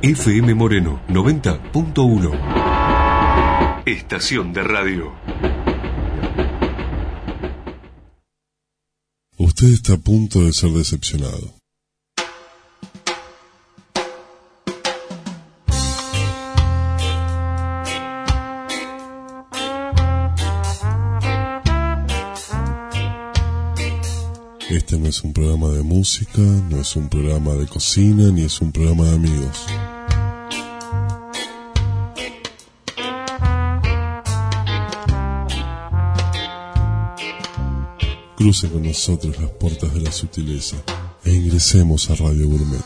FM Moreno 90.1. Estación de radio. Usted está a punto de ser decepcionado. Este no es un programa de música, no es un programa de cocina, ni es un programa de amigos. Cruce con nosotros las puertas de la sutileza e ingresemos a Radio Gourmet.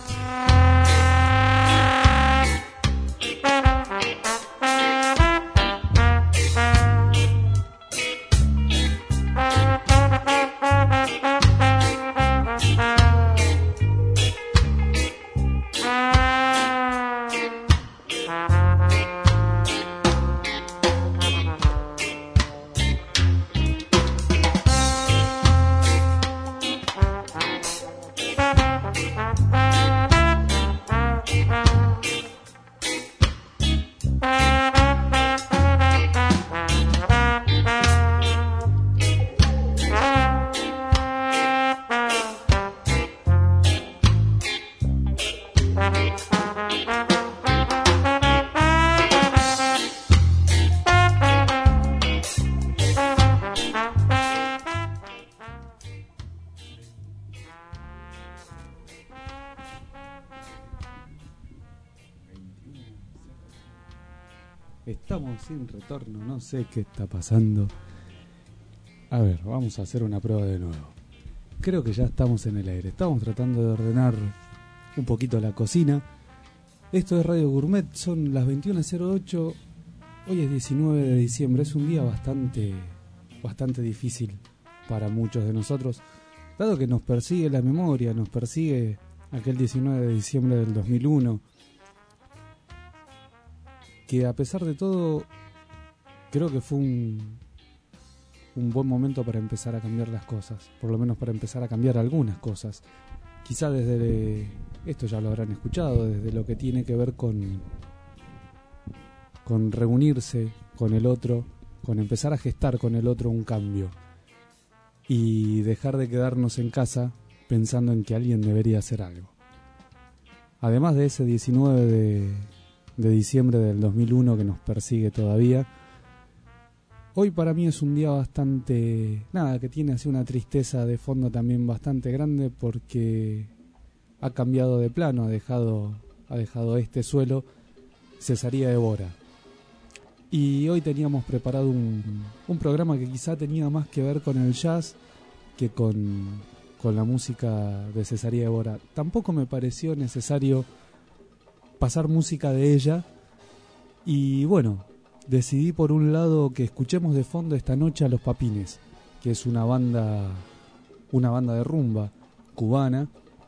Estamos sin retorno, no sé qué está pasando. A ver, vamos a hacer una prueba de nuevo. Creo que ya estamos en el aire. Estamos tratando de ordenar un poquito la cocina. Esto es Radio Gourmet, son las 21:08. Hoy es 19 de diciembre. Es un día bastante difícil para muchos de nosotros, dado que nos persigue la memoria, nos persigue aquel 19 de diciembre del 2001. Que a pesar de todo, creo que fue un buen momento para empezar a cambiar las cosas, por lo menos para empezar a cambiar algunas cosas. Quizá desde, esto ya lo habrán escuchado, desde lo que tiene que ver con reunirse con el otro, con empezar a gestar con el otro un cambio y dejar de quedarnos en casa pensando en que alguien debería hacer algo. Además de ese 19 de diciembre del 2001 que nos persigue todavía, hoy para mí es un día que tiene así una tristeza de fondo también bastante grande, porque ha cambiado de plano, ha dejado este suelo Cesaría Évora. Y hoy teníamos preparado un programa que quizá tenía más que ver con el jazz que con la música de Cesaría Évora. Tampoco me pareció necesario pasar música de ella, y bueno, decidí por un lado que escuchemos de fondo esta noche a Los Papines, que es una banda de rumba cubana,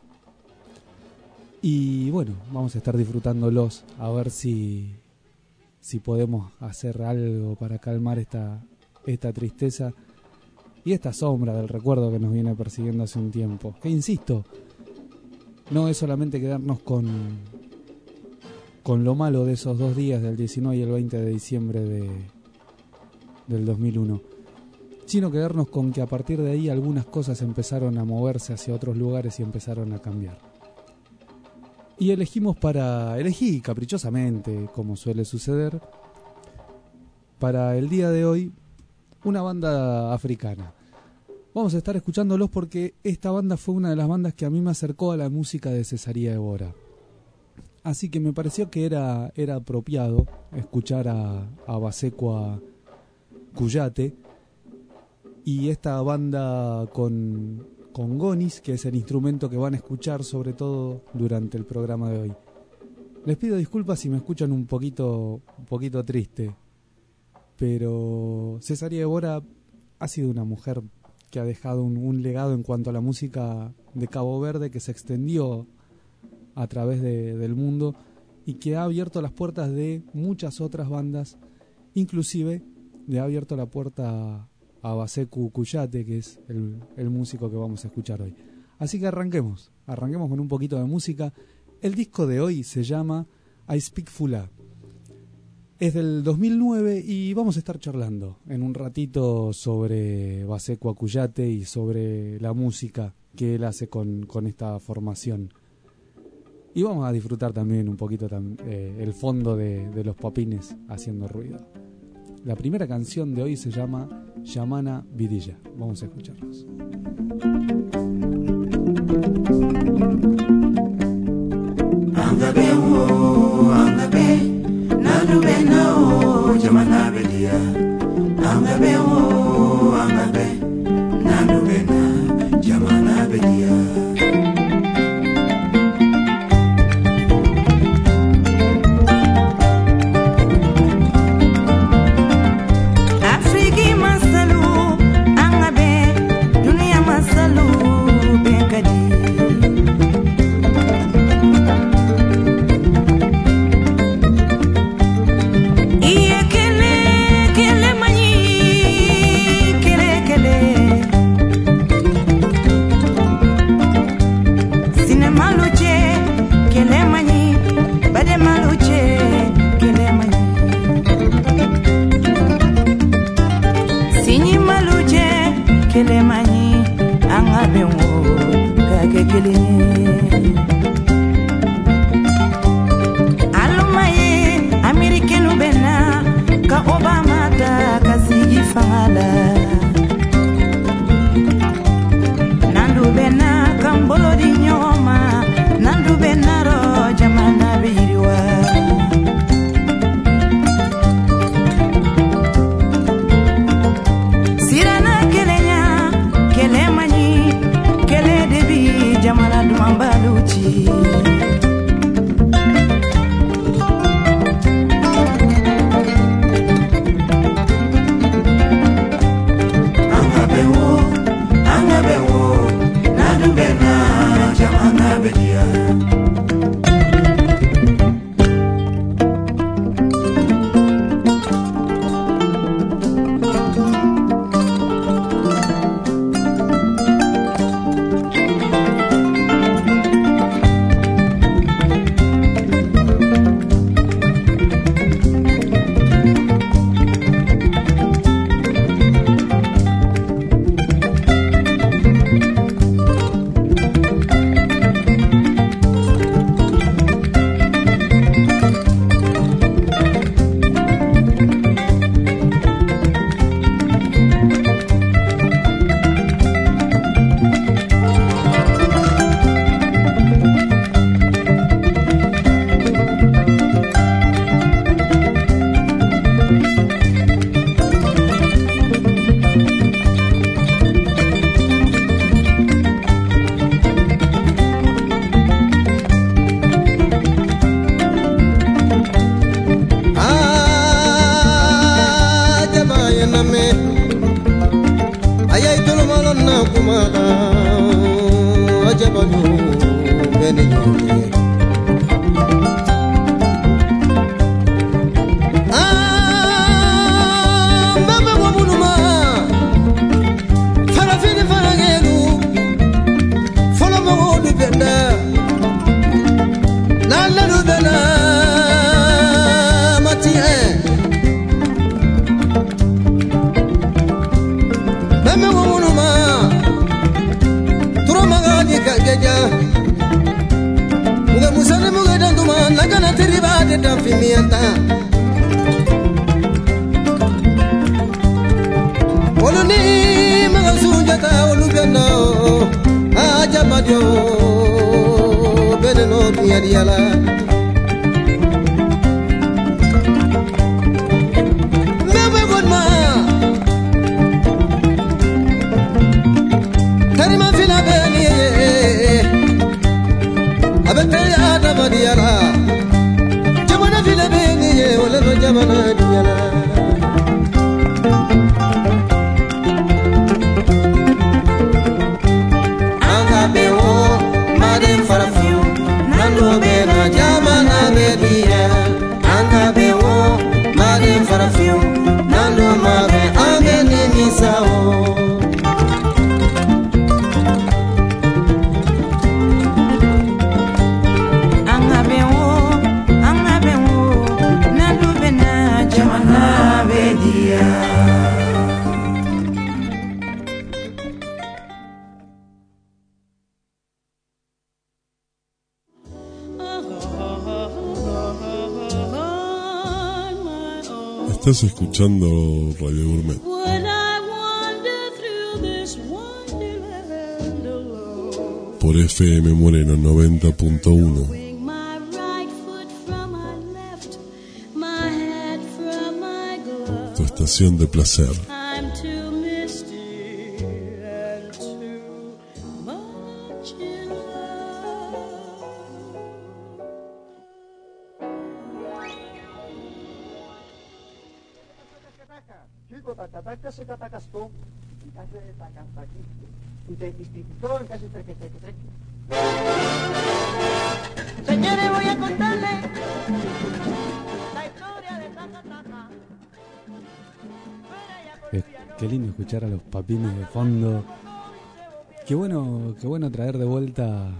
y bueno, vamos a estar disfrutándolos, a ver si podemos hacer algo para calmar esta tristeza y esta sombra del recuerdo que nos viene persiguiendo hace un tiempo, que insisto, no es solamente quedarnos con lo malo de esos 2 días, del 19 y el 20 de diciembre del 2001, sino quedarnos con que a partir de ahí algunas cosas empezaron a moverse hacia otros lugares y empezaron a cambiar. Y elegí caprichosamente, como suele suceder, para el día de hoy, una banda africana. Vamos a estar escuchándolos porque esta banda fue una de las bandas que a mí me acercó a la música de Cesaría Évora. Así que me pareció que era apropiado escuchar a Basekwa Kuyate y esta banda con gonis, que es el instrumento que van a escuchar sobre todo durante el programa de hoy. Les pido disculpas si me escuchan un poquito triste, pero Cesaría Évora ha sido una mujer que ha dejado un legado en cuanto a la música de Cabo Verde, que se extendió a través del mundo y que ha abierto las puertas de muchas otras bandas, inclusive le ha abierto la puerta a Basekwa Kuyate, que es el músico que vamos a escuchar hoy. Así que arranquemos con un poquito de música. El disco de hoy se llama I Speak Fula. Es del 2009 y vamos a estar charlando en un ratito sobre Baseco Acuyate y sobre la música que él hace con esta formación. Y vamos a disfrutar también un poquito el fondo de los papines haciendo ruido. La primera canción de hoy se llama Yamana Vidilla. Vamos a escucharlos. Angabe Estás escuchando Radio Gourmet. Por FM Moreno 90.1. Tu estación de placer. Señores, voy a contarle la historia de Taca Taca. Qué lindo escuchar a los papines de fondo. Qué bueno traer de vuelta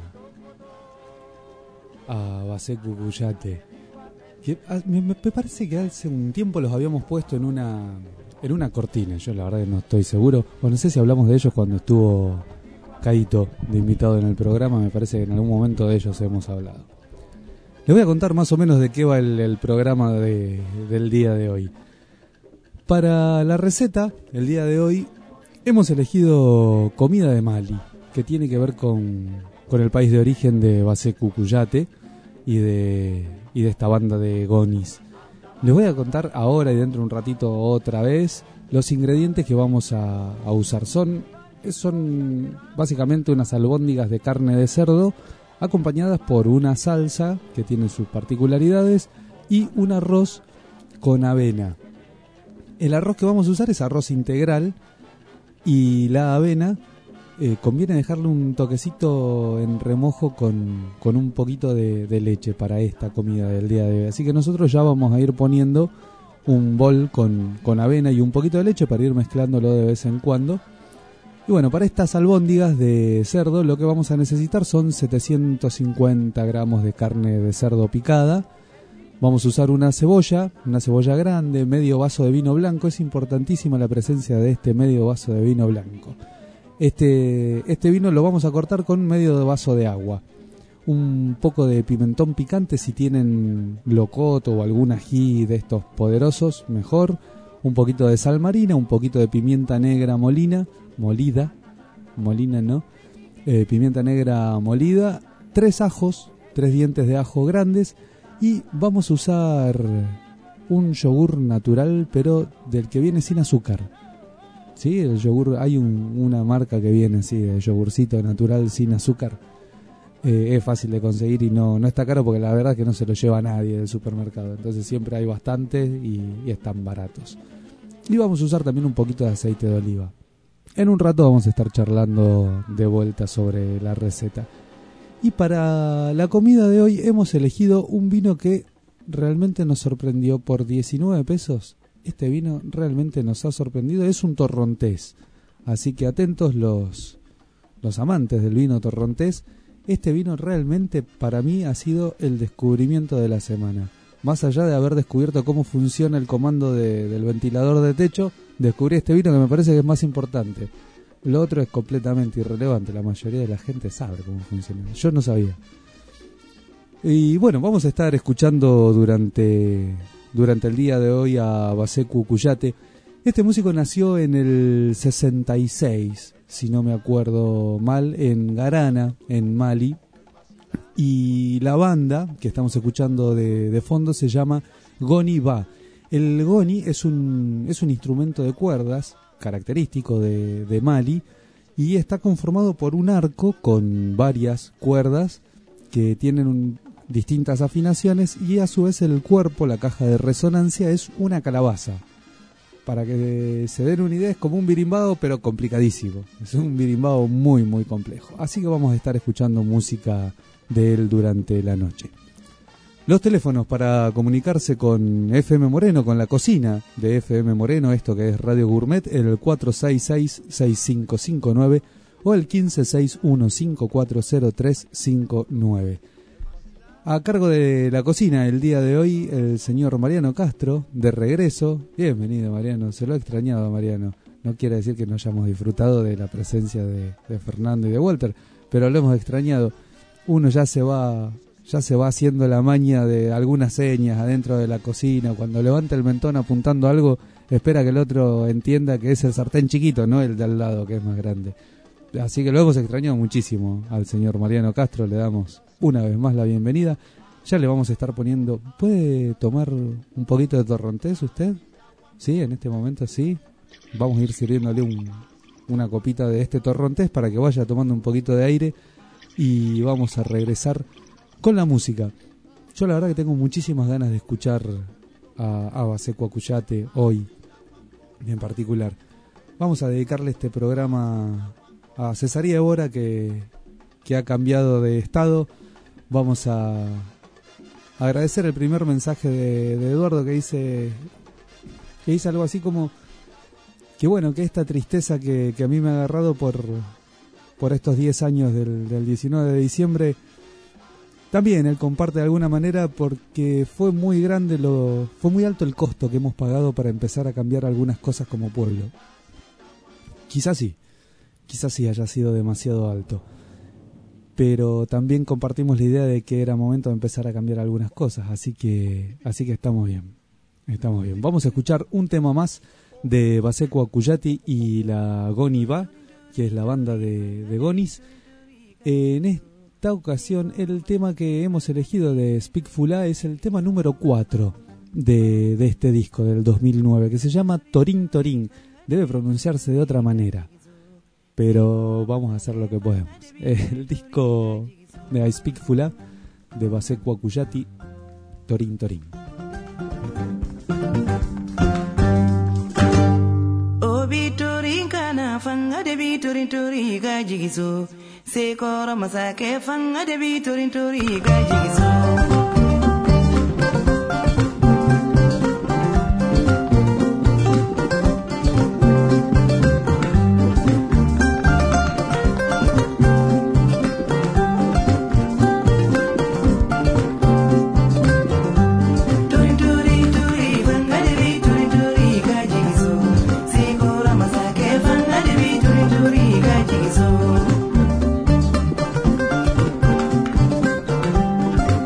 a Basé Cucuyate. Me parece que hace un tiempo los habíamos puesto en una cortina. Yo la verdad que no estoy seguro. O no sé si hablamos de ellos cuando estuvo Caito de invitado en el programa. Me parece que en algún momento de ellos hemos hablado. Les voy a contar más o menos de qué va el programa del día de hoy. Para la receta, el día de hoy, hemos elegido comida de Mali, que tiene que ver con el país de origen de Basé Cucuyate y de esta banda de Gonis. Les voy a contar ahora y dentro de un ratito otra vez los ingredientes que vamos a usar. Son básicamente unas albóndigas de carne de cerdo acompañadas por una salsa que tiene sus particularidades y un arroz con avena. El arroz que vamos a usar es arroz integral y la avena conviene dejarle un toquecito en remojo con un poquito de leche para esta comida del día de hoy. Así que nosotros ya vamos a ir poniendo un bol con avena y un poquito de leche para ir mezclándolo de vez en cuando. Y bueno, para estas albóndigas de cerdo lo que vamos a necesitar son 750 gramos de carne de cerdo picada. Vamos a usar una cebolla grande, medio vaso de vino blanco. Es importantísima la presencia de este medio vaso de vino blanco. Este vino lo vamos a cortar con medio vaso de agua. Un poco de pimentón picante, si tienen locoto o algún ají de estos poderosos, mejor. Un poquito de sal marina, un poquito de pimienta negra pimienta negra molida, 3 ajos, 3 dientes de ajo grandes, y vamos a usar un yogur natural, pero del que viene sin azúcar. ¿Sí? El yogur, hay una marca que viene así, de yogurcito natural sin azúcar. Es fácil de conseguir y no está caro, porque la verdad es que no se lo lleva nadie del supermercado. Entonces siempre hay bastante y están baratos. Y vamos a usar también un poquito de aceite de oliva. En un rato vamos a estar charlando de vuelta sobre la receta. Y para la comida de hoy hemos elegido un vino que realmente nos sorprendió. Por 19 pesos. Este vino realmente nos ha sorprendido. Es un torrontés. Así que atentos los amantes del vino torrontés. Este vino realmente para mí ha sido el descubrimiento de la semana. Más allá de haber descubierto cómo funciona el comando del ventilador de techo, descubrí este vino que me parece que es más importante. Lo otro es completamente irrelevante. La mayoría de la gente sabe cómo funciona. Yo no sabía. Y bueno, vamos a estar escuchando durante el día de hoy a Basé Cucuyate. Este músico nació en el 66, si no me acuerdo mal, en Garana, en Mali. Y la banda que estamos escuchando de fondo se llama Goni Ba. El goni es un instrumento de cuerdas característico de Mali y está conformado por un arco con varias cuerdas que tienen distintas afinaciones, y a su vez el cuerpo, la caja de resonancia, es una calabaza. Para que se den una idea, es como un birimbao, pero complicadísimo. Es un birimbao muy muy complejo. Así que vamos a estar escuchando música de él durante la noche. Los teléfonos para comunicarse con FM Moreno, con la cocina de FM Moreno, esto que es Radio Gourmet, el 466-6559 o el 1561-540359. A cargo de la cocina el día de hoy, el señor Mariano Castro, de regreso. Bienvenido, Mariano, se lo ha extrañado, Mariano. No quiere decir que no hayamos disfrutado de la presencia de Fernando y de Walter, pero lo hemos extrañado. Uno ya se va ya se va haciendo la maña de algunas señas adentro de la cocina. Cuando levanta el mentón apuntando algo, espera que el otro entienda que es el sartén chiquito, no el de al lado que es más grande. Así que lo hemos extrañado muchísimo al señor Mariano Castro. Le damos una vez más la bienvenida. Ya le vamos a estar poniendo... ¿Puede tomar un poquito de torrontés usted? Sí, en este momento sí. Vamos a ir sirviéndole una copita de este torrontés para que vaya tomando un poquito de aire. Y vamos a regresar con la música. Yo la verdad que tengo muchísimas ganas de escuchar a Baseco Acuyate hoy en particular. Vamos a dedicarle este programa a Cesaría Évora que ha cambiado de estado. Vamos a agradecer el primer mensaje de Eduardo que dice algo así como que bueno, que esta tristeza que a mí me ha agarrado por estos 10 años del 19 de diciembre, también él comparte de alguna manera porque fue muy grande, fue muy alto el costo que hemos pagado para empezar a cambiar algunas cosas como pueblo. Quizás sí haya sido demasiado alto, pero también compartimos la idea de que era momento de empezar a cambiar algunas cosas, así que estamos bien. Vamos a escuchar un tema más de Baseco Acuyati y la Goni Va, que es la banda de Gonis. En esta ocasión el tema que hemos elegido de Speak Fulá es el tema número 4 de este disco del 2009, que se llama Torín Torín. Debe pronunciarse de otra manera, pero vamos a hacer lo que podemos. El disco de I Speak Fulá de Baseco Acuyati, Torín Torín. Fanga de bitorin tori ga jigiso se koro masake fanga de bitorin tori ga jigiso So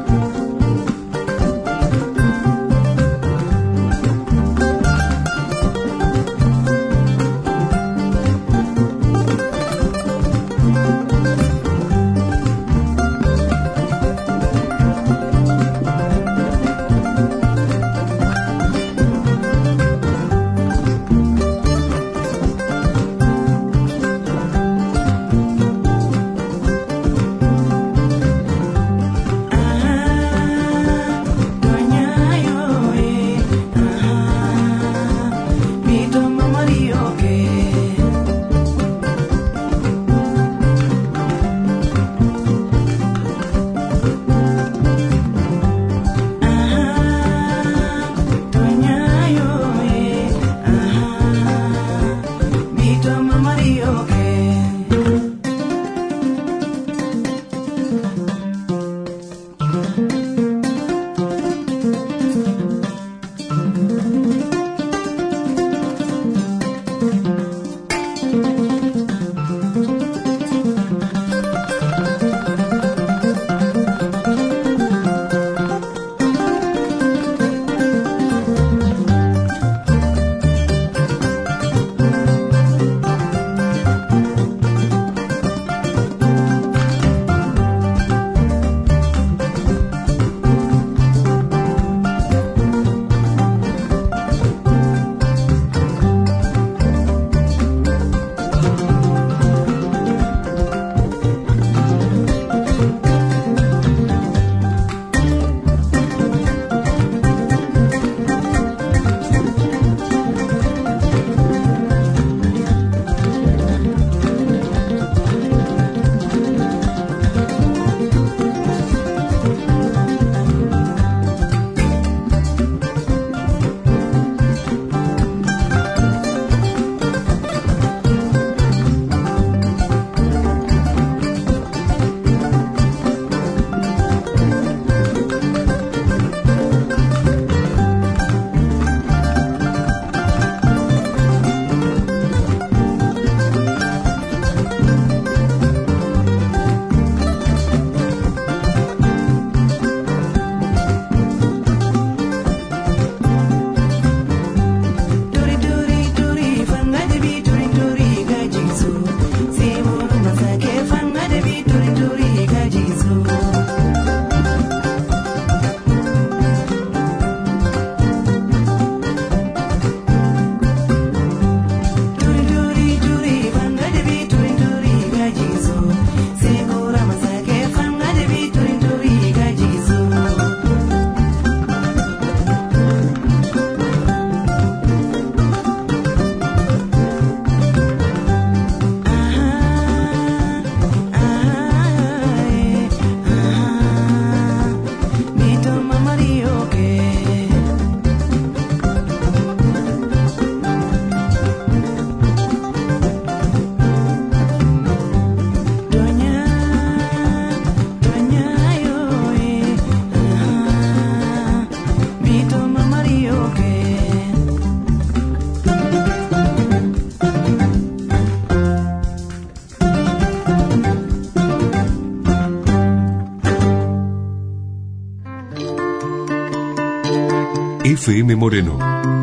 FM Moreno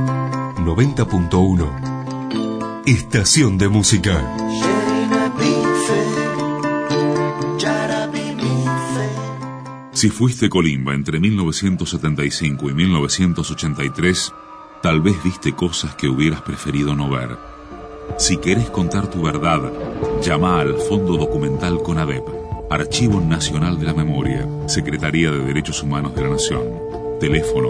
90.1. Estación de música. Si fuiste Colimba entre 1975 y 1983, tal vez viste cosas que hubieras preferido no ver. Si querés contar tu verdad, llama al Fondo Documental CONADEP, Archivo Nacional de la Memoria, Secretaría de Derechos Humanos de la Nación. Teléfono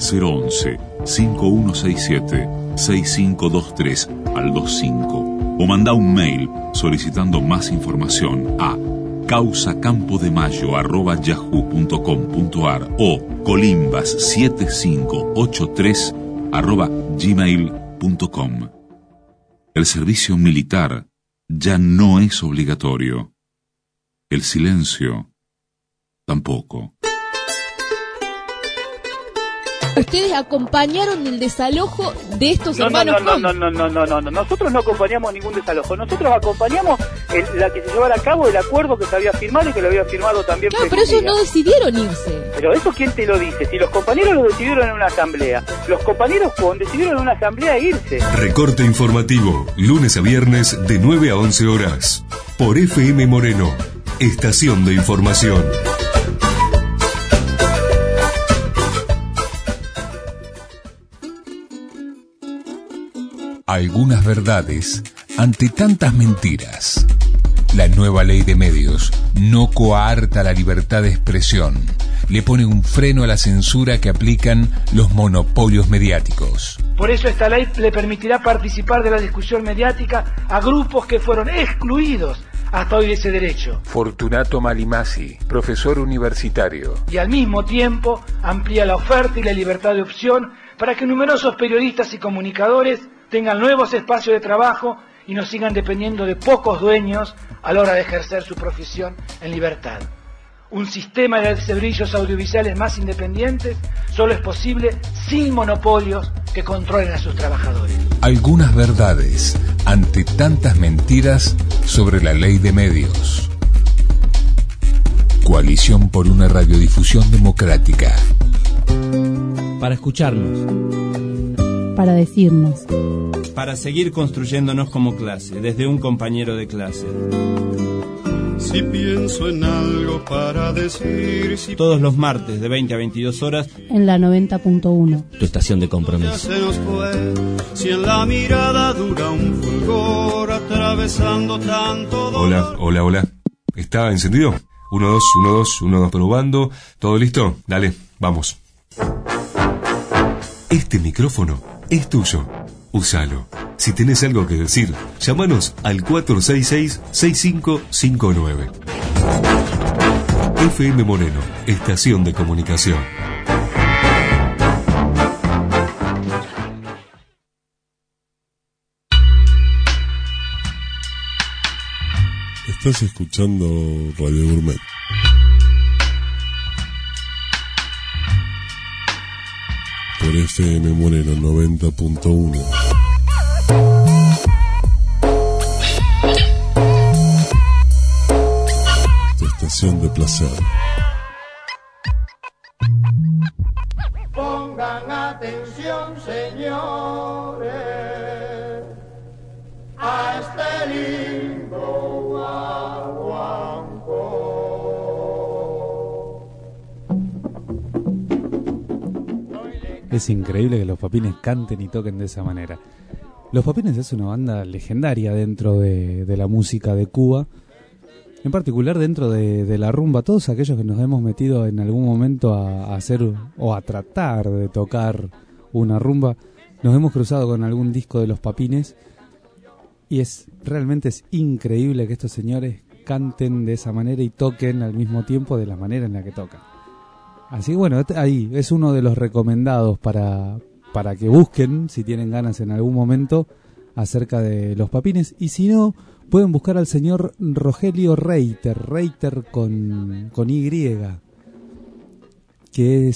011-5167-6523 al 25. O manda un mail solicitando más información a causacampoDemayo@yahoo.com.ar o colimbas7583@gmail.com. El servicio militar ya no es obligatorio. El silencio tampoco. Ustedes acompañaron el desalojo de estos hermanos. No. Nosotros no acompañamos ningún desalojo. Nosotros acompañamos la que se llevara a cabo el acuerdo que se había firmado y que lo había firmado también. Claro, pero ellos no decidieron irse. Pero eso, ¿quién te lo dice? Si los compañeros lo decidieron en una asamblea. Los compañeros decidieron en una asamblea irse. Recorte informativo, lunes a viernes de 9 a 11 horas. Por FM Moreno, Estación de Información. Algunas verdades ante tantas mentiras. La nueva ley de medios no coarta la libertad de expresión. Le pone un freno a la censura que aplican los monopolios mediáticos. Por eso esta ley le permitirá participar de la discusión mediática a grupos que fueron excluidos hasta hoy de ese derecho. Fortunato Malimasi, profesor universitario. Y al mismo tiempo amplía la oferta y la libertad de opción para que numerosos periodistas y comunicadores tengan nuevos espacios de trabajo y no sigan dependiendo de pocos dueños a la hora de ejercer su profesión en libertad. Un sistema de servicios audiovisuales más independientes solo es posible sin monopolios que controlen a sus trabajadores. Algunas verdades ante tantas mentiras sobre la ley de medios. Coalición por una radiodifusión democrática. Para escucharnos. Para decirnos. Para seguir construyéndonos como clase, desde un compañero de clase. Si pienso en algo para decir... Todos los martes de 20 a 22 horas. En la 90.1. Tu estación de compromiso. Se nos fue, si en la mirada dura un fulgor atravesando tanto dolor. Hola. ¿Está encendido? 1, 2, 1, 2, 1, 2, probando. ¿Todo listo? Dale, vamos. Este micrófono es tuyo. Úsalo. Si tenés algo que decir, llámanos al 466-6559. FM Moreno, Estación de Comunicación. Estás escuchando Radio Gourmet. Por FM Moreno 90.1. Tu estación de placer. Pongan atención, señores, a este lindo guaguancó. Es increíble que los Papines canten y toquen de esa manera. Los Papines es una banda legendaria dentro de la música de Cuba, en particular dentro de la rumba. Todos aquellos que nos hemos metido en algún momento a hacer o a tratar de tocar una rumba, nos hemos cruzado con algún disco de los Papines y realmente es increíble que estos señores canten de esa manera y toquen al mismo tiempo de la manera en la que tocan. Así que bueno, ahí es uno de los recomendados para que busquen, si tienen ganas en algún momento, acerca de los Papines. Y si no, pueden buscar al señor Rogelio Reiter con Y, que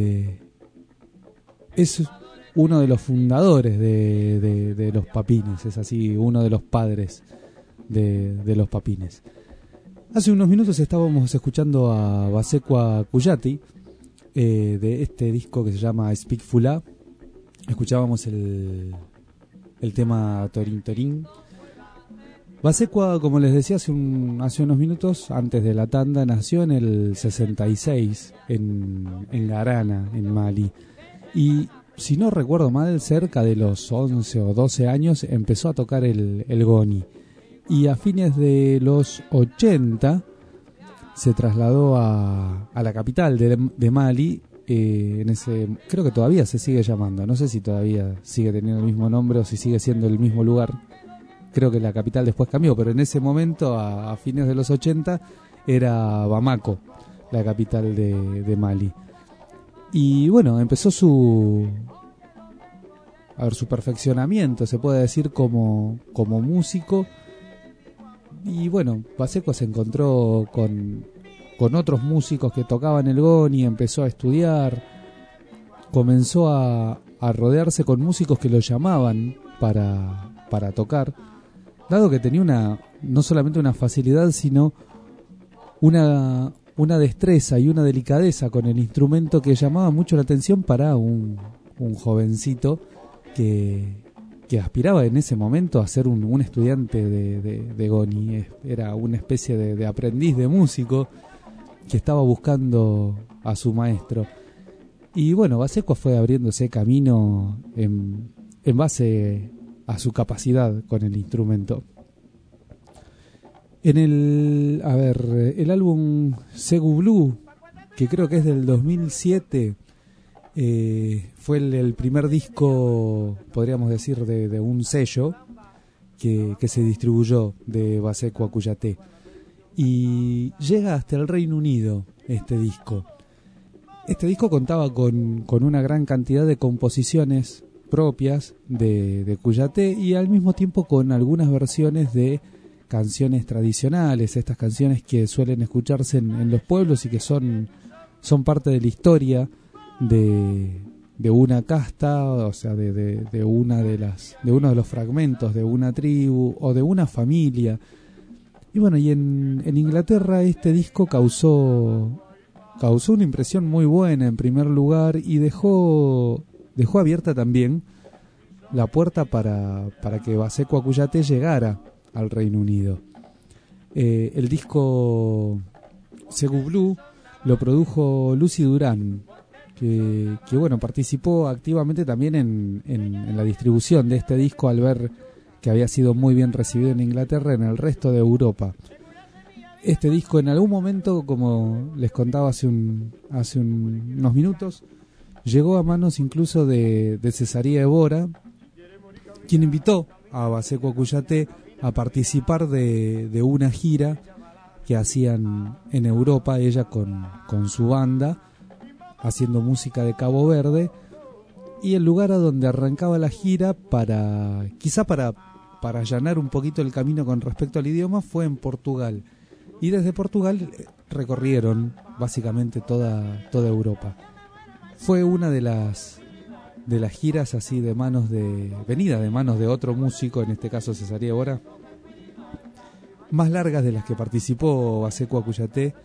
es uno de los fundadores de los Papines, es así, uno de los padres de los Papines. Hace unos minutos estábamos escuchando a Basecua Cuyati, de este disco que se llama Speak Fula. Escuchábamos el tema Torin Torin. Basecua, como les decía hace unos minutos, antes de la tanda, nació en el 66 en Garana, en Mali. Y si no recuerdo mal, cerca de los 11 o 12 años empezó a tocar el goni. Y a fines de los 80 se trasladó a la capital de Mali. Creo que todavía se sigue llamando, no sé si todavía sigue teniendo el mismo nombre o si sigue siendo el mismo lugar. Creo que la capital después cambió, pero en ese momento, a fines de los 80, era Bamako, la capital de Mali. Y bueno, empezó su perfeccionamiento, se puede decir, como músico. Y bueno, Basecua se encontró con otros músicos que tocaban el goni, empezó a estudiar, comenzó a rodearse con músicos que lo llamaban para tocar, dado que tenía no solamente una facilidad, sino una destreza y una delicadeza con el instrumento que llamaba mucho la atención para un jovencito que aspiraba en ese momento a ser un estudiante de goni. Era una especie de aprendiz de músico que estaba buscando a su maestro. Y bueno, Basecua fue abriéndose camino en base a su capacidad con el instrumento. En el álbum Segu Blue, que creo que es del 2007, fue el primer disco, podríamos decir, de un sello que se distribuyó de Basecua Kouyaté. Y llega hasta el Reino Unido este disco. Este disco contaba con una gran cantidad de composiciones propias de Kouyaté y al mismo tiempo con algunas versiones de canciones tradicionales, estas canciones que suelen escucharse en los pueblos y que son parte de la historia de una casta, o sea, de uno de los fragmentos de una tribu o de una familia. Y bueno, y en Inglaterra este disco causó una impresión muy buena en primer lugar y dejó abierta también la puerta para que Basecua Kouyaté llegara al Reino Unido. El disco Segu Blue lo produjo Lucy Duran, que bueno, participó activamente también en la distribución de este disco al ver que había sido muy bien recibido en Inglaterra y en el resto de Europa. Este disco en algún momento, como les contaba hace unos minutos, llegó a manos incluso de Cesaria Evora, quien invitó a Basecua Kouyaté a participar de una gira que hacían en Europa, ella con su banda, haciendo música de Cabo Verde, y el lugar a donde arrancaba la gira quizá para allanar un poquito el camino con respecto al idioma, fue en Portugal. Y desde Portugal recorrieron básicamente toda Europa. Fue una de las giras así venida de manos de otro músico, en este caso Cesaria Evora, más largas de las que participó Basecua Kouyaté,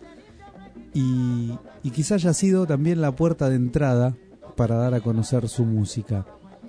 y quizá haya sido también la puerta de entrada para dar a conocer su música.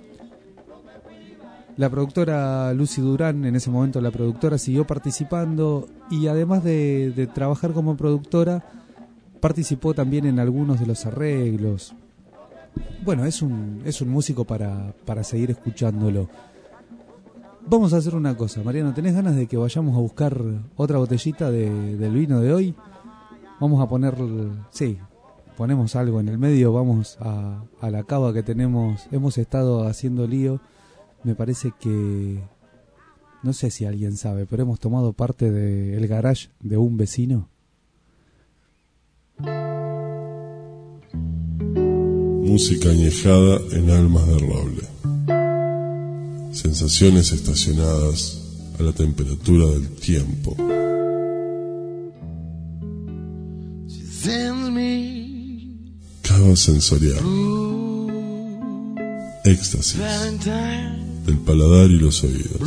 La productora Lucy Duran, en ese momento la productora, siguió participando y además de trabajar como productora, participó también en algunos de los arreglos. Bueno, es un músico para seguir escuchándolo. Vamos a hacer una cosa, Mariano, ¿tenés ganas de que vayamos a buscar otra botellita del vino de hoy? Vamos a ponemos algo en el medio, vamos a la cava que tenemos. Hemos estado haciendo lío. Me parece que, no sé si alguien sabe, pero hemos tomado parte del garage de un vecino. Música añejada en almas de roble. Sensaciones estacionadas a la temperatura del tiempo. Cava sensorial. Éxtasis del paladar y los oídos.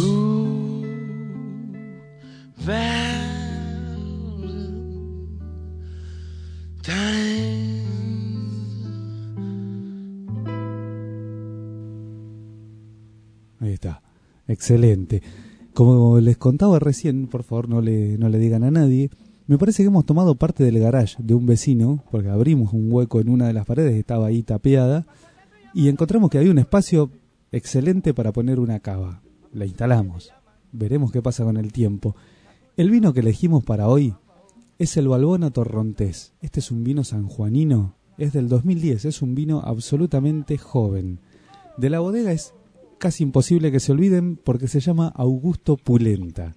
Ahí está. Excelente. Como les contaba recién, por favor no le digan a nadie, me parece que hemos tomado parte del garage de un vecino, porque abrimos un hueco en una de las paredes, estaba ahí tapiada, y encontramos que había un espacio excelente para poner una cava. La instalamos. Veremos qué pasa con el tiempo. El vino que elegimos para hoy es el Valbona Torrontés. Este es un vino sanjuanino, es del 2010, es un vino absolutamente joven. De la bodega es casi imposible que se olviden porque se llama Augusto Pulenta.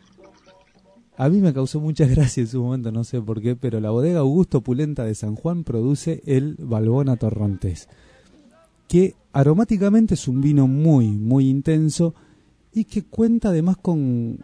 A mí me causó mucha gracia en su momento, no sé por qué, pero la bodega Augusto Pulenta de San Juan produce el Valbona Torrontés, que aromáticamente es un vino muy, muy intenso y que cuenta además con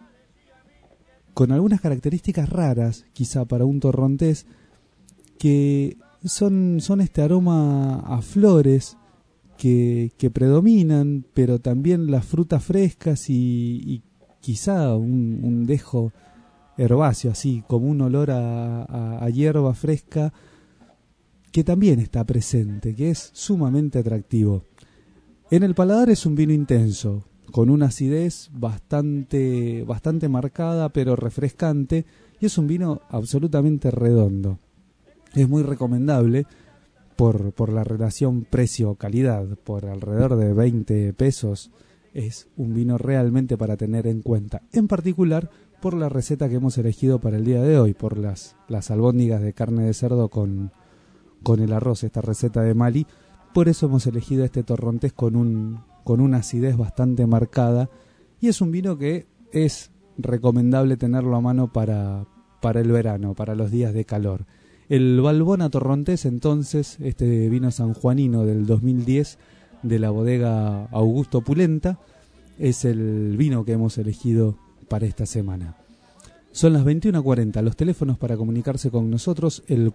algunas características raras, quizá para un torrontés, que son este aroma a flores que predominan, pero también las frutas frescas y quizá un dejo herbáceo, así como un olor a hierba fresca que también está presente, que es sumamente atractivo. En el paladar es un vino intenso, con una acidez bastante marcada, pero refrescante, y es un vino absolutamente redondo. Es muy recomendable por la relación precio-calidad, por alrededor de 20 pesos. Es un vino realmente para tener en cuenta, en particular por la receta que hemos elegido para el día de hoy, por las albóndigas de carne de cerdo con el arroz, esta receta de Mali. Por eso hemos elegido este torrontés con una acidez bastante marcada, y es un vino que es recomendable tenerlo a mano para el verano, para los días de calor. El Valbona Torrontés, entonces, este vino sanjuanino del 2010 de la bodega Augusto Pulenta, es el vino que hemos elegido para esta semana. Son las 21:40. Los teléfonos para comunicarse con nosotros, el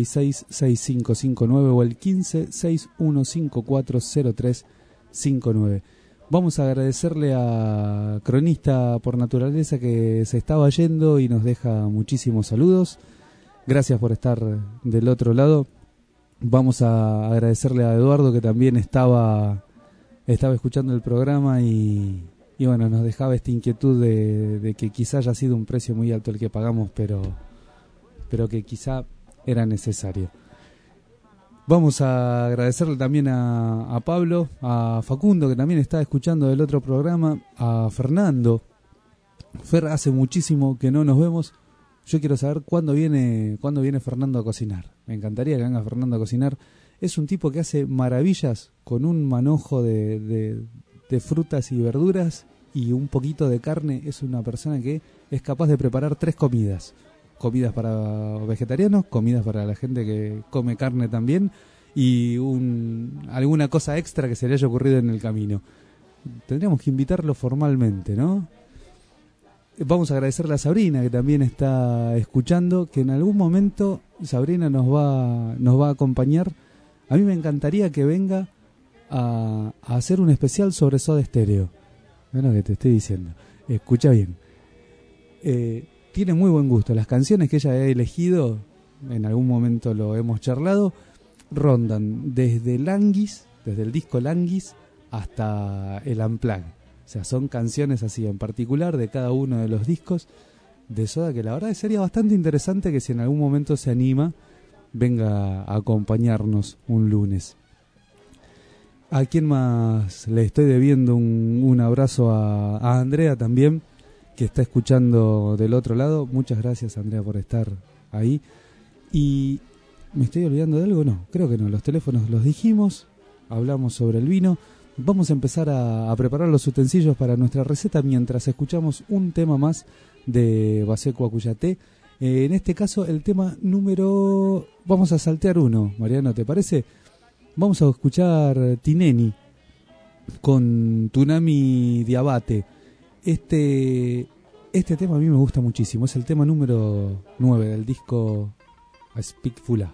466-6559 o el 15-6154-0359. Vamos a agradecerle a Cronista por Naturaleza, que se estaba yendo y nos deja muchísimos saludos. Gracias por estar del otro lado. Vamos a agradecerle a Eduardo, que también estaba escuchando el programa y bueno, nos dejaba esta inquietud de que quizá haya sido un precio muy alto el que pagamos, pero que quizá era necesario. Vamos a agradecerle también a Pablo, a Facundo, que también está escuchando del otro programa, a Fernando. Fer, hace muchísimo que no nos vemos. Yo quiero saber cuándo viene Fernando a cocinar. Me encantaría que venga Fernando a cocinar. Es un tipo que hace maravillas con un manojo de frutas y verduras y un poquito de carne. Es una persona que es capaz de preparar 3 comidas. Comidas para vegetarianos, comidas para la gente que come carne también, y alguna cosa extra que se le haya ocurrido en el camino. Tendríamos que invitarlo formalmente, ¿no? Vamos a agradecerle a Sabrina, que también está escuchando, que en algún momento Sabrina nos va a acompañar. A mí me encantaría que venga a hacer un especial sobre Soda Stereo. Es lo que te estoy diciendo. Escucha bien. Tiene muy buen gusto. Las canciones que ella ha elegido, en algún momento lo hemos charlado, rondan desde Languis, desde el disco Languis, hasta el Unplugged. O sea, son canciones así en particular de cada uno de los discos de Soda, que la verdad sería bastante interesante que si en algún momento se anima, venga a acompañarnos un lunes. ¿A quién más le estoy debiendo un abrazo? A Andrea también, que está escuchando del otro lado. Muchas gracias, Andrea, por estar ahí. ¿Y me estoy olvidando de algo? No, creo que no. Los teléfonos los dijimos, hablamos sobre el vino. Vamos a empezar a preparar los utensilios para nuestra receta mientras escuchamos un tema más de Baseco Acuyate. En este caso, el tema número... Vamos a saltear uno, Mariano, ¿te parece? Vamos a escuchar Tineni con Tunami Diabate. Este tema a mí me gusta muchísimo. Es el tema número 9 del disco A Speak Fula.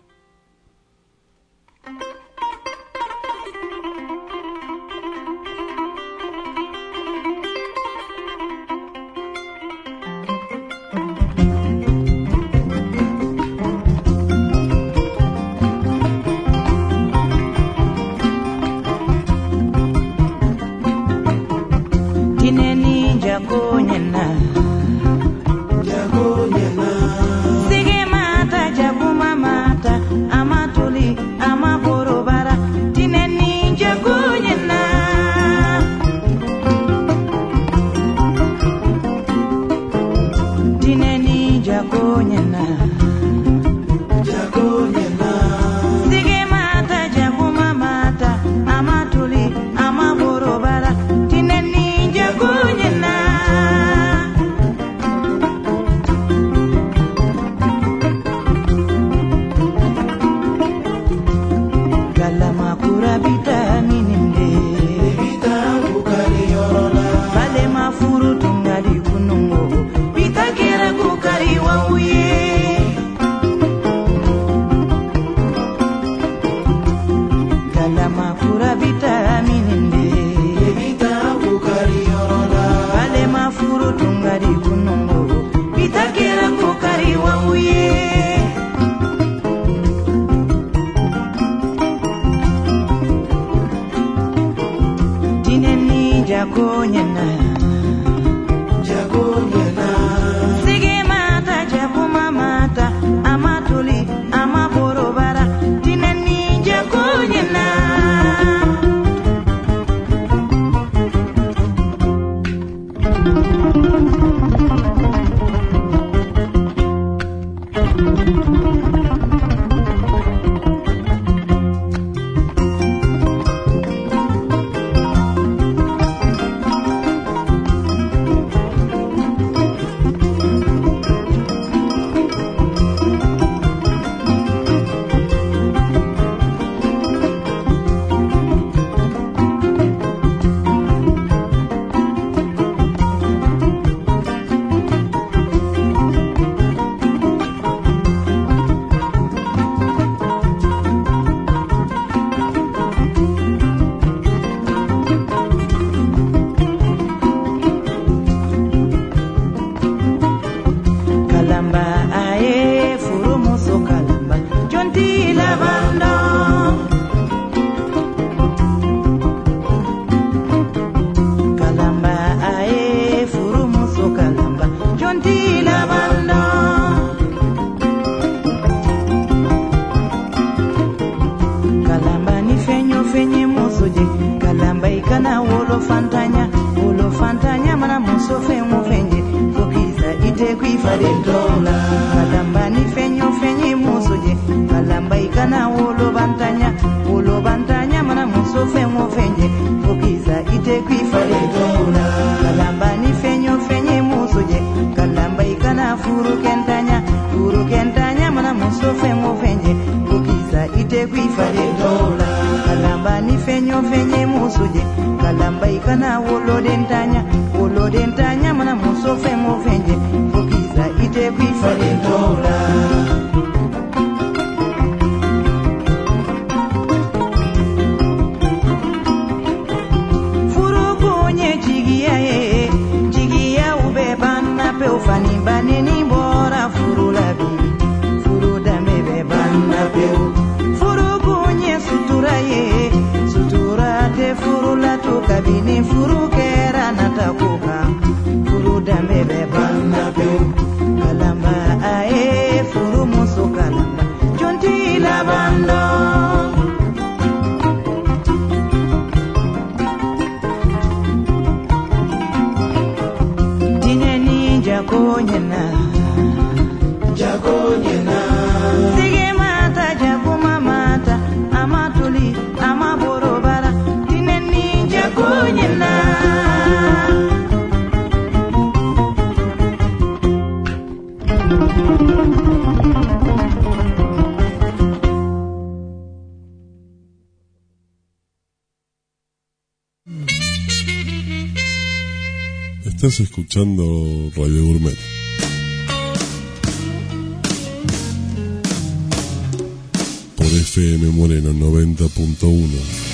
kalama fura vitamininde evita kukari yorola bale mafuru tungari kunungo vitakera kukari wauye dineni jakonyana sige mata jakuma mata amatuli amaborobara dineni jakonyana Estás escuchando Radio Gourmet. Por FM Moreno 90.1.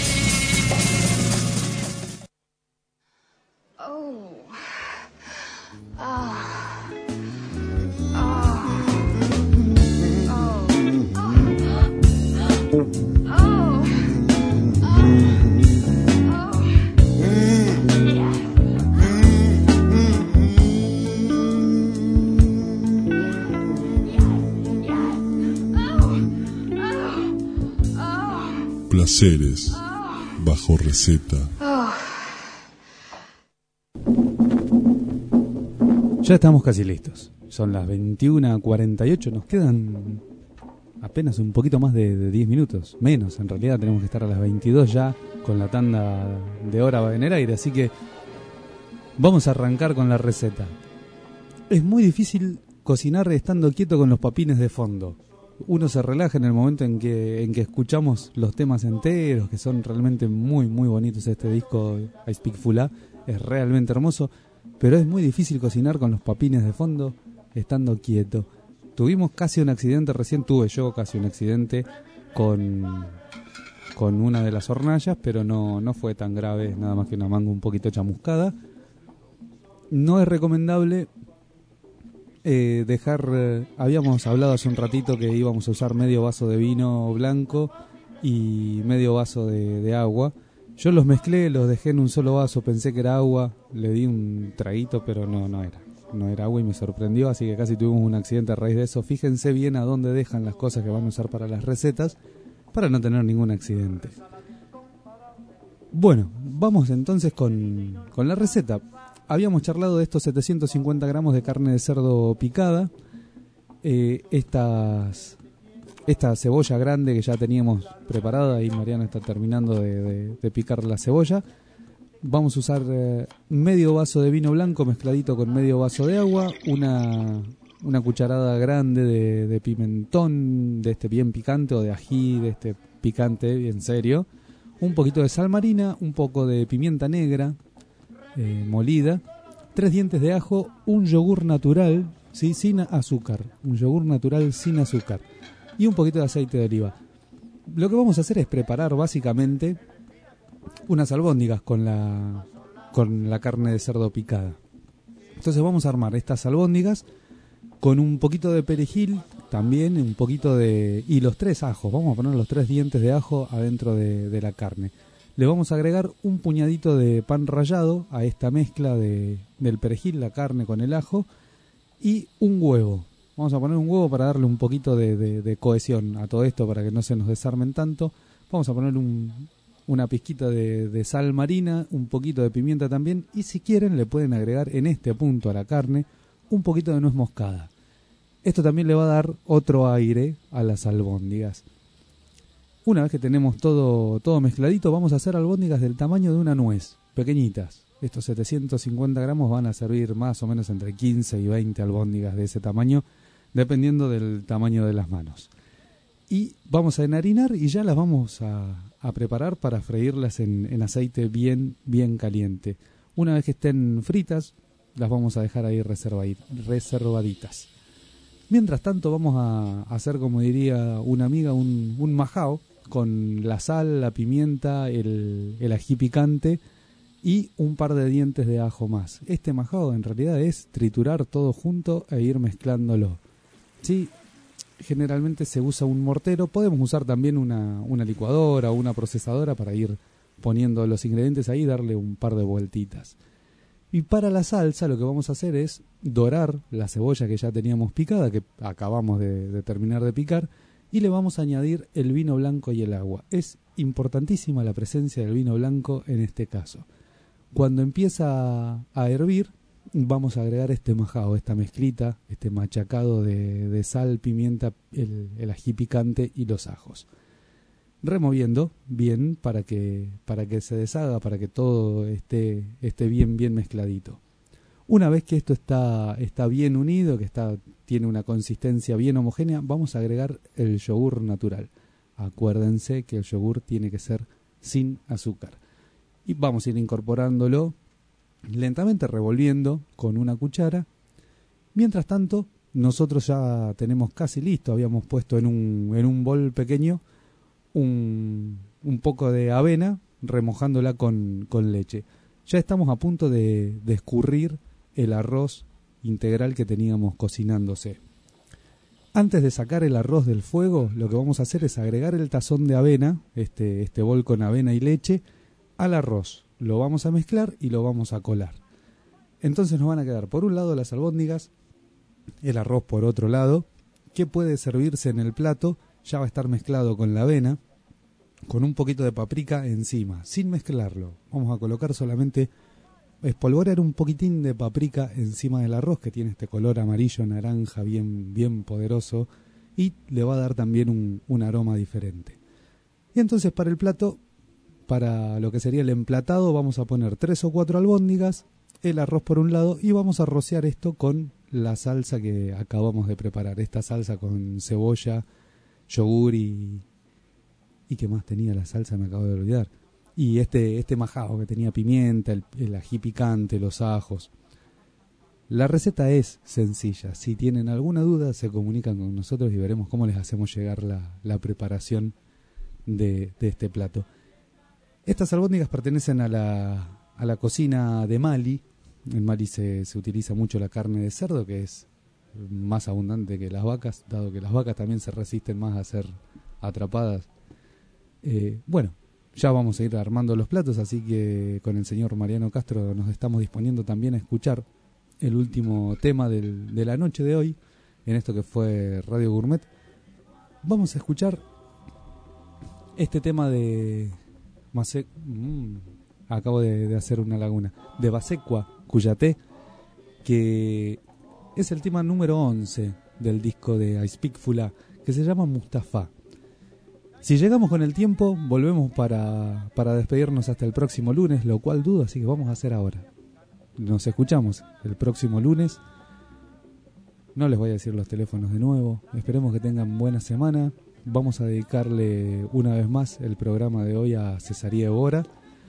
Placeres bajo receta. Ya estamos casi listos. Son las 21:48. Nos quedan apenas un poquito más de 10 minutos. Menos, en realidad tenemos que estar a las 22 ya con la tanda de hora va en el aire. Así que vamos a arrancar con la receta. Es muy difícil cocinar estando quieto con los papines de fondo. Uno se relaja en el momento en que escuchamos los temas enteros, que son realmente muy muy bonitos. Este disco I Speak Fula es realmente hermoso, pero es muy difícil cocinar con los papines de fondo estando quieto. Tuvimos casi un accidente, recién tuve yo casi un accidente con con una de las hornallas, pero no fue tan grave, nada más que una manga un poquito chamuscada. No es recomendable habíamos hablado hace un ratito que íbamos a usar medio vaso de vino blanco y medio vaso de agua. Yo los mezclé, los dejé en un solo vaso, pensé que era agua, le di un traguito, pero no era agua y me sorprendió, así que casi tuvimos un accidente a raíz de eso. Fíjense bien a dónde dejan las cosas que van a usar para las recetas, para no tener ningún accidente. Bueno, vamos entonces con la receta. Habíamos charlado de estos 750 gramos de carne de cerdo picada, esta cebolla grande que ya teníamos preparada, y Mariana está terminando de picar la cebolla. Vamos a usar medio vaso de vino blanco mezcladito con medio vaso de agua, una cucharada grande de pimentón de este bien picante, o de ají de este picante bien serio, un poquito de sal marina, un poco de pimienta negra molida, 3 dientes de ajo, un yogur natural, ¿sí? Sin azúcar, un yogur natural sin azúcar, y un poquito de aceite de oliva. Lo que vamos a hacer es preparar básicamente unas albóndigas con la carne de cerdo picada. Entonces vamos a armar estas albóndigas con un poquito de perejil, también un poquito y los 3 ajos. Vamos a poner los 3 dientes de ajo adentro de la carne. Le vamos a agregar un puñadito de pan rallado a esta mezcla del perejil, la carne con el ajo, y un huevo. Vamos a poner un huevo para darle un poquito de cohesión a todo esto, para que no se nos desarmen tanto. Vamos a poner una pizquita de sal marina, un poquito de pimienta también, y si quieren le pueden agregar en este punto a la carne un poquito de nuez moscada. Esto también le va a dar otro aire a las albóndigas. Una vez que tenemos todo mezcladito, vamos a hacer albóndigas del tamaño de una nuez, pequeñitas. Estos 750 gramos van a servir más o menos entre 15 y 20 albóndigas de ese tamaño, dependiendo del tamaño de las manos. Y vamos a enharinar y ya las vamos a preparar para freírlas en aceite bien caliente. Una vez que estén fritas, las vamos a dejar ahí reservaditas. Mientras tanto vamos a hacer, como diría una amiga, un majao con la sal, la pimienta, el ají picante y un par de dientes de ajo más. Este majao en realidad es triturar todo junto e ir mezclándolo. Sí, generalmente se usa un mortero, podemos usar también una licuadora o una procesadora para ir poniendo los ingredientes ahí y darle un par de vueltitas. Y para la salsa lo que vamos a hacer es dorar la cebolla que ya teníamos picada, que acabamos de terminar de picar, y le vamos a añadir el vino blanco y el agua. Es importantísima la presencia del vino blanco en este caso. Cuando empieza a hervir, vamos a agregar este majao, esta mezclita, este machacado de sal, pimienta, el ají picante y los ajos. Removiendo bien para que se deshaga, para que todo esté bien mezcladito. Una vez que esto está bien unido, que tiene una consistencia bien homogénea, vamos a agregar el yogur natural. Acuérdense que el yogur tiene que ser sin azúcar. Y vamos a ir incorporándolo lentamente, revolviendo con una cuchara. Mientras tanto, nosotros ya tenemos casi listo, habíamos puesto en un bol pequeño un poco de avena, remojándola con leche. Ya estamos a punto de escurrir el arroz integral que teníamos cocinándose. Antes de sacar el arroz del fuego, lo que vamos a hacer es agregar el tazón de avena, este bol con avena y leche, al arroz. Lo vamos a mezclar y lo vamos a colar. Entonces nos van a quedar por un lado las albóndigas, el arroz por otro lado, que puede servirse en el plato. Ya va a estar mezclado con la avena, con un poquito de paprika encima, sin mezclarlo. Vamos a colocar solamente, espolvorear un poquitín de paprika encima del arroz, que tiene este color amarillo naranja bien poderoso, y le va a dar también un aroma diferente. Y entonces para el plato, para lo que sería el emplatado, vamos a poner 3 o 4 albóndigas, el arroz por un lado, y vamos a rociar esto con la salsa que acabamos de preparar. Esta salsa con cebolla, yogur y ¿qué más tenía la salsa? Me acabo de olvidar. Y este majao que tenía pimienta, el ají picante, los ajos. La receta es sencilla. Si tienen alguna duda, se comunican con nosotros y veremos cómo les hacemos llegar la preparación de este plato. Estas albóndigas pertenecen a la cocina de Mali. En Mali se utiliza mucho la carne de cerdo, que es más abundante que las vacas, dado que las vacas también se resisten más a ser atrapadas. Bueno, ya vamos a ir armando los platos, así que con el señor Mariano Castro nos estamos disponiendo también a escuchar el último tema de la noche de hoy, en esto que fue Radio Gourmet. Vamos a escuchar este tema de acabo de hacer una laguna, de Basekwa Kouyaté, que es el tema número 11 del disco de I Speak Fula, que se llama Mustafa. Si llegamos con el tiempo, volvemos para despedirnos hasta el próximo lunes, lo cual dudo, así que vamos a hacer ahora. Nos escuchamos el próximo lunes. No les voy a decir los teléfonos de nuevo. Esperemos que tengan buena semana. Vamos a dedicarle una vez más el programa de hoy a Cesaría Evora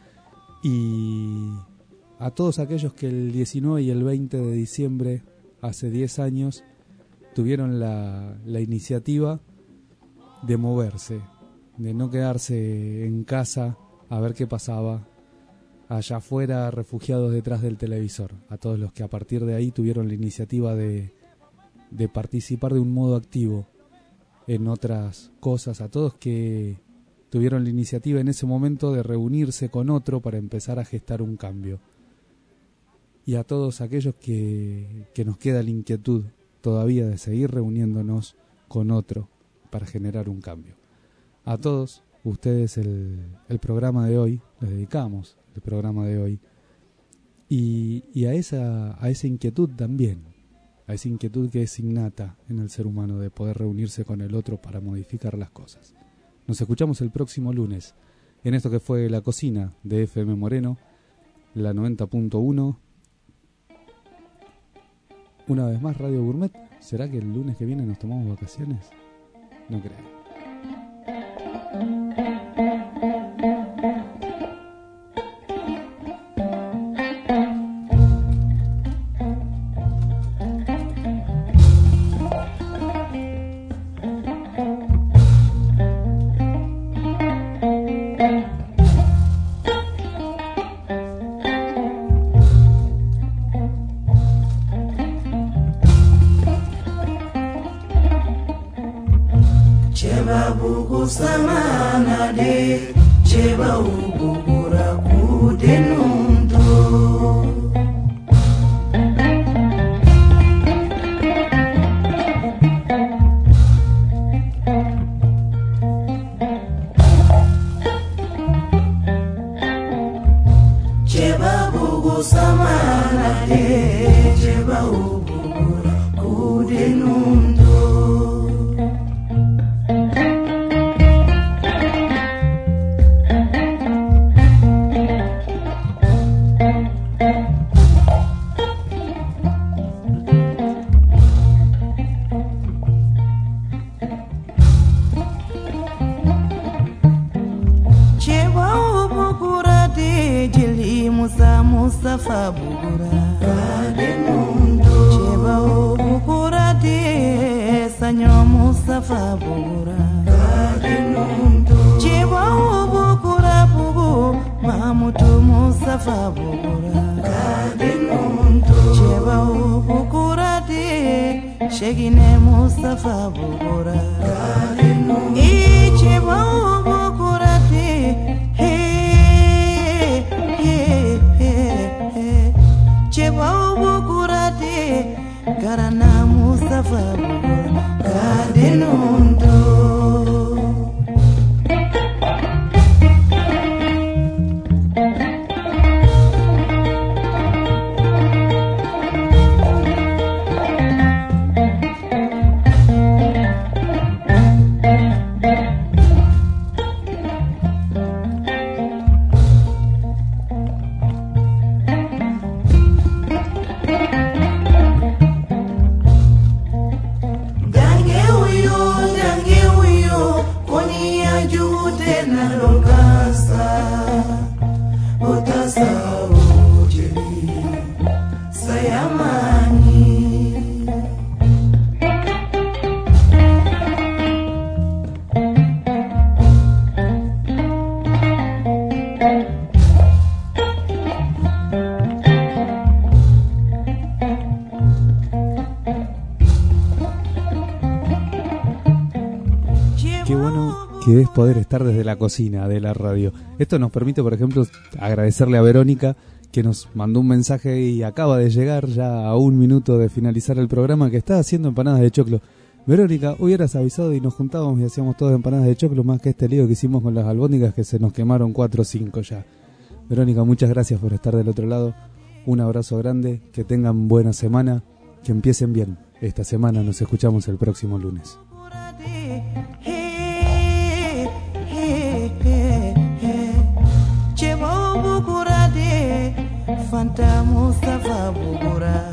y a todos aquellos que el 19 y el 20 de diciembre, hace 10 años, tuvieron la iniciativa de moverse, de no quedarse en casa a ver qué pasaba allá afuera, refugiados detrás del televisor. A todos los que a partir de ahí tuvieron la iniciativa de participar de un modo activo en otras cosas, a todos que tuvieron la iniciativa en ese momento de reunirse con otro para empezar a gestar un cambio, y a todos aquellos que nos queda la inquietud todavía de seguir reuniéndonos con otro para generar un cambio. A todos ustedes el programa de hoy, les dedicamos el programa de hoy, y a esa inquietud también, a esa inquietud que es innata en el ser humano de poder reunirse con el otro para modificar las cosas. Nos escuchamos el próximo lunes en esto que fue La Cocina de FM Moreno, la 90.1. Una vez más Radio Gourmet. ¿Será que el lunes que viene nos tomamos vacaciones? No creo. Samana de cheba ubura kudenundo cheba bugu samana de cheba ubura kudenundo Mustafa Bugura Cheba Bugura de Sanyo Mustafa Bugura Cheba Bugura Bugu Mamutu Mustafa Bugura Cheba Bugura de Shegine Mustafa Bugura Cheba Bugura de Cheba Bukurate Karana Mustafa Kadenundo poder estar desde la cocina de la radio. Esto nos permite, por ejemplo, agradecerle a Verónica, que nos mandó un mensaje y acaba de llegar ya a 1 minuto de finalizar el programa, que está haciendo empanadas de choclo. Verónica, hubieras avisado y nos juntábamos y hacíamos todas empanadas de choclo, más que este lío que hicimos con las albóndigas, que se nos quemaron 4 o 5 ya. Verónica, muchas gracias por estar del otro lado. Un abrazo grande, que tengan buena semana, que empiecen bien esta semana. Nos escuchamos el próximo lunes. Fanta Mustafa Bugura